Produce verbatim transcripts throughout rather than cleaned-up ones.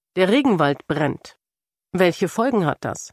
Der Regenwald brennt. Welche Folgen hat das?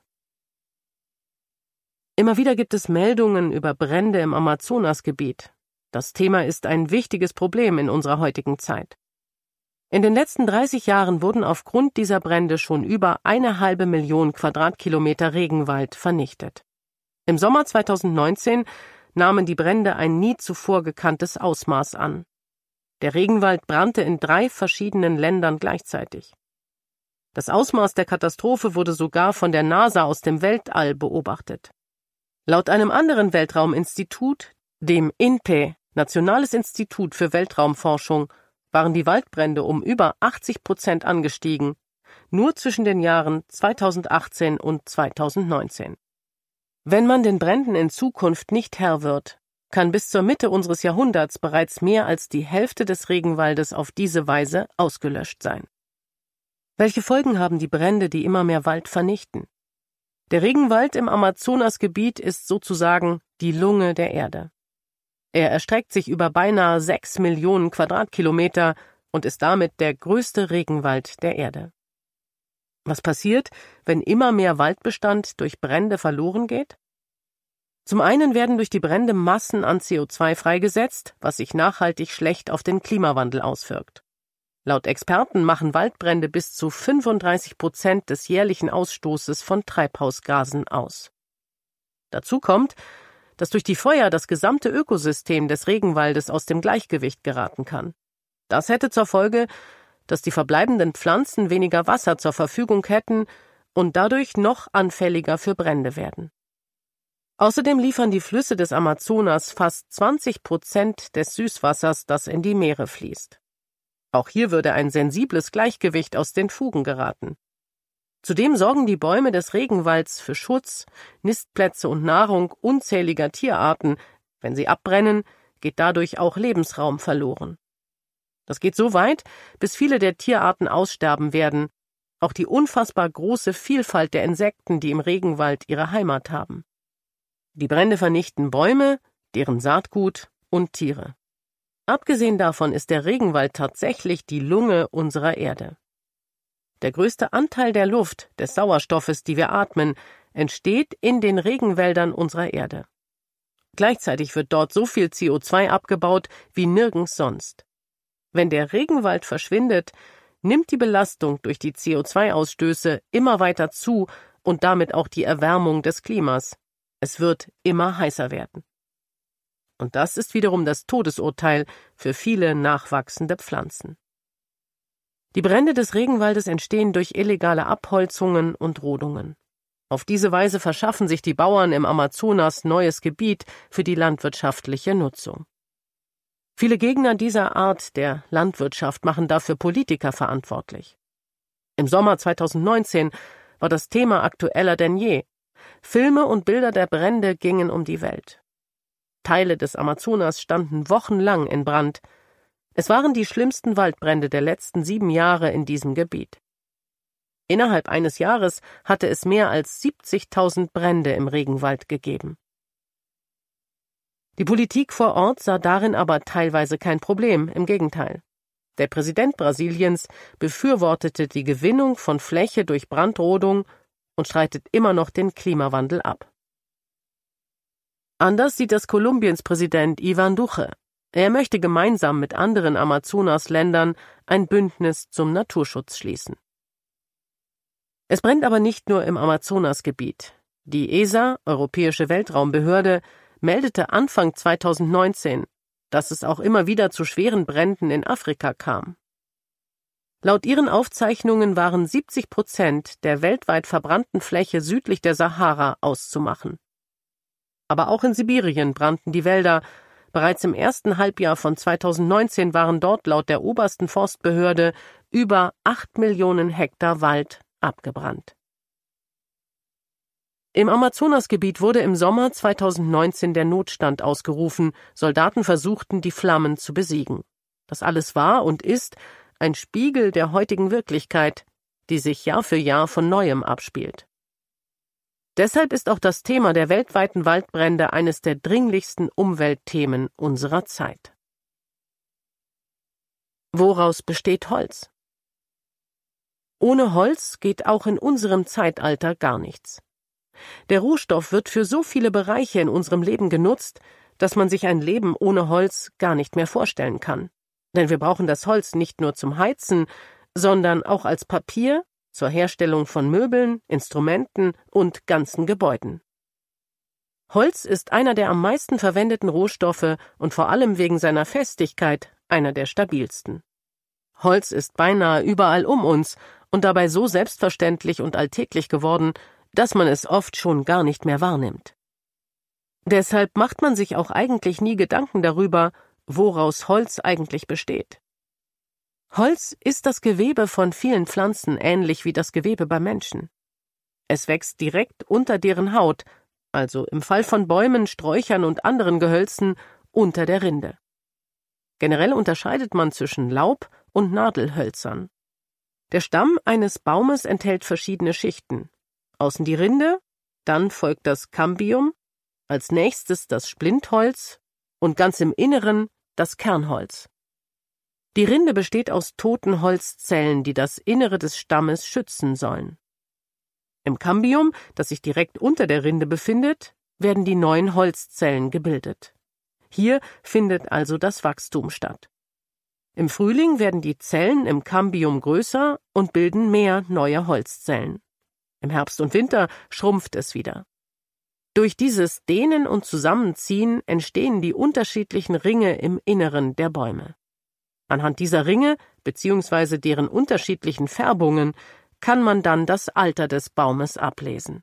Immer wieder gibt es Meldungen über Brände im Amazonasgebiet. Das Thema ist ein wichtiges Problem in unserer heutigen Zeit. In den letzten dreißig Jahren wurden aufgrund dieser Brände schon über eine halbe Million Quadratkilometer Regenwald vernichtet. Im Sommer zweitausendneunzehn nahmen die Brände ein nie zuvor gekanntes Ausmaß an. Der Regenwald brannte in drei verschiedenen Ländern gleichzeitig. Das Ausmaß der Katastrophe wurde sogar von der NASA aus dem Weltall beobachtet. Laut einem anderen Weltrauminstitut, dem I N P E, Nationales Institut für Weltraumforschung, waren die Waldbrände um über achtzig Prozent angestiegen, nur zwischen den Jahren zweitausendachtzehn und zweitausendneunzehn. Wenn man den Bränden in Zukunft nicht Herr wird, kann bis zur Mitte unseres Jahrhunderts bereits mehr als die Hälfte des Regenwaldes auf diese Weise ausgelöscht sein. Welche Folgen haben die Brände, die immer mehr Wald vernichten? Der Regenwald im Amazonasgebiet ist sozusagen die Lunge der Erde. Er erstreckt sich über beinahe sechs Millionen Quadratkilometer und ist damit der größte Regenwald der Erde. Was passiert, wenn immer mehr Waldbestand durch Brände verloren geht? Zum einen werden durch die Brände Massen an C O zwei freigesetzt, was sich nachhaltig schlecht auf den Klimawandel auswirkt. Laut Experten machen Waldbrände bis zu fünfunddreißig Prozent des jährlichen Ausstoßes von Treibhausgasen aus. Dazu kommt, dass durch die Feuer das gesamte Ökosystem des Regenwaldes aus dem Gleichgewicht geraten kann. Das hätte zur Folge, dass die verbleibenden Pflanzen weniger Wasser zur Verfügung hätten und dadurch noch anfälliger für Brände werden. Außerdem liefern die Flüsse des Amazonas fast zwanzig Prozent des Süßwassers, das in die Meere fließt. Auch hier würde ein sensibles Gleichgewicht aus den Fugen geraten. Zudem sorgen die Bäume des Regenwalds für Schutz, Nistplätze und Nahrung unzähliger Tierarten. Wenn sie abbrennen, geht dadurch auch Lebensraum verloren. Das geht so weit, bis viele der Tierarten aussterben werden, auch die unfassbar große Vielfalt der Insekten, die im Regenwald ihre Heimat haben. Die Brände vernichten Bäume, deren Saatgut und Tiere. Abgesehen davon ist der Regenwald tatsächlich die Lunge unserer Erde. Der größte Anteil der Luft, des Sauerstoffes, die wir atmen, entsteht in den Regenwäldern unserer Erde. Gleichzeitig wird dort so viel C O zwei abgebaut wie nirgends sonst. Wenn der Regenwald verschwindet, nimmt die Belastung durch die C O zwei Ausstöße immer weiter zu und damit auch die Erwärmung des Klimas. Es wird immer heißer werden. Und das ist wiederum das Todesurteil für viele nachwachsende Pflanzen. Die Brände des Regenwaldes entstehen durch illegale Abholzungen und Rodungen. Auf diese Weise verschaffen sich die Bauern im Amazonas neues Gebiet für die landwirtschaftliche Nutzung. Viele Gegner dieser Art der Landwirtschaft machen dafür Politiker verantwortlich. Im Sommer zweitausendneunzehn war das Thema aktueller denn je. Filme und Bilder der Brände gingen um die Welt. Teile des Amazonas standen wochenlang in Brand. Es waren die schlimmsten Waldbrände der letzten sieben Jahre in diesem Gebiet. Innerhalb eines Jahres hatte es mehr als siebzigtausend Brände im Regenwald gegeben. Die Politik vor Ort sah darin aber teilweise kein Problem, im Gegenteil. Der Präsident Brasiliens befürwortete die Gewinnung von Fläche durch Brandrodung und streitet immer noch den Klimawandel ab. Anders sieht das Kolumbiens Präsident Iván Duque. Er möchte gemeinsam mit anderen Amazonasländern ein Bündnis zum Naturschutz schließen. Es brennt aber nicht nur im Amazonasgebiet. Die E S A, Europäische Weltraumbehörde, meldete Anfang zweitausendneunzehn, dass es auch immer wieder zu schweren Bränden in Afrika kam. Laut ihren Aufzeichnungen waren siebzig Prozent der weltweit verbrannten Fläche südlich der Sahara auszumachen. Aber auch in Sibirien brannten die Wälder. Bereits im ersten Halbjahr von zweitausendneunzehn waren dort laut der obersten Forstbehörde über acht Millionen Hektar Wald abgebrannt. Im Amazonasgebiet wurde im Sommer zweitausendneunzehn der Notstand ausgerufen. Soldaten versuchten, die Flammen zu besiegen. Das alles war und ist ein Spiegel der heutigen Wirklichkeit, die sich Jahr für Jahr von Neuem abspielt. Deshalb ist auch das Thema der weltweiten Waldbrände eines der dringlichsten Umweltthemen unserer Zeit. Woraus besteht Holz? Ohne Holz geht auch in unserem Zeitalter gar nichts. Der Rohstoff wird für so viele Bereiche in unserem Leben genutzt, dass man sich ein Leben ohne Holz gar nicht mehr vorstellen kann. Denn wir brauchen das Holz nicht nur zum Heizen, sondern auch als Papier, zur Herstellung von Möbeln, Instrumenten und ganzen Gebäuden. Holz ist einer der am meisten verwendeten Rohstoffe und vor allem wegen seiner Festigkeit einer der stabilsten. Holz ist beinahe überall um uns und dabei so selbstverständlich und alltäglich geworden, dass man es oft schon gar nicht mehr wahrnimmt. Deshalb macht man sich auch eigentlich nie Gedanken darüber, woraus Holz eigentlich besteht. Holz ist das Gewebe von vielen Pflanzen ähnlich wie das Gewebe bei Menschen. Es wächst direkt unter deren Haut, also im Fall von Bäumen, Sträuchern und anderen Gehölzen unter der Rinde. Generell unterscheidet man zwischen Laub- und Nadelhölzern. Der Stamm eines Baumes enthält verschiedene Schichten. Außen die Rinde, dann folgt das Cambium, als nächstes das Splintholz und ganz im Inneren das Kernholz. Die Rinde besteht aus toten Holzzellen, die das Innere des Stammes schützen sollen. Im Cambium, das sich direkt unter der Rinde befindet, werden die neuen Holzzellen gebildet. Hier findet also das Wachstum statt. Im Frühling werden die Zellen im Cambium größer und bilden mehr neue Holzzellen. Im Herbst und Winter schrumpft es wieder. Durch dieses Dehnen und Zusammenziehen entstehen die unterschiedlichen Ringe im Inneren der Bäume. Anhand dieser Ringe bzw. deren unterschiedlichen Färbungen kann man dann das Alter des Baumes ablesen.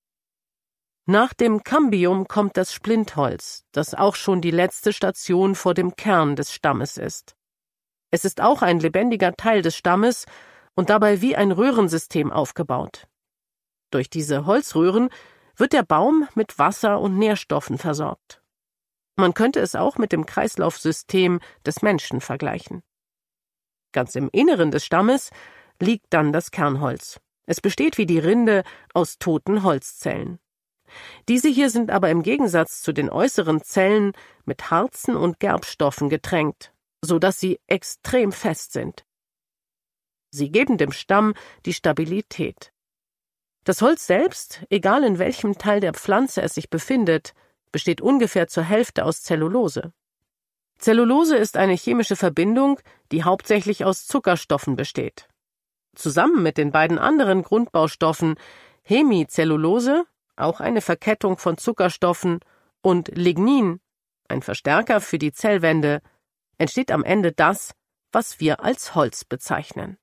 Nach dem Cambium kommt das Splintholz, das auch schon die letzte Station vor dem Kern des Stammes ist. Es ist auch ein lebendiger Teil des Stammes und dabei wie ein Röhrensystem aufgebaut. Durch diese Holzröhren wird der Baum mit Wasser und Nährstoffen versorgt. Man könnte es auch mit dem Kreislaufsystem des Menschen vergleichen. Ganz im Inneren des Stammes liegt dann das Kernholz. Es besteht wie die Rinde aus toten Holzzellen. Diese hier sind aber im Gegensatz zu den äußeren Zellen mit Harzen und Gerbstoffen getränkt, so dass sie extrem fest sind. Sie geben dem Stamm die Stabilität. Das Holz selbst, egal in welchem Teil der Pflanze es sich befindet, besteht ungefähr zur Hälfte aus Zellulose. Zellulose ist eine chemische Verbindung, die hauptsächlich aus Zuckerstoffen besteht. Zusammen mit den beiden anderen Grundbaustoffen Hemicellulose, auch eine Verkettung von Zuckerstoffen, und Lignin, ein Verstärker für die Zellwände, entsteht am Ende das, was wir als Holz bezeichnen.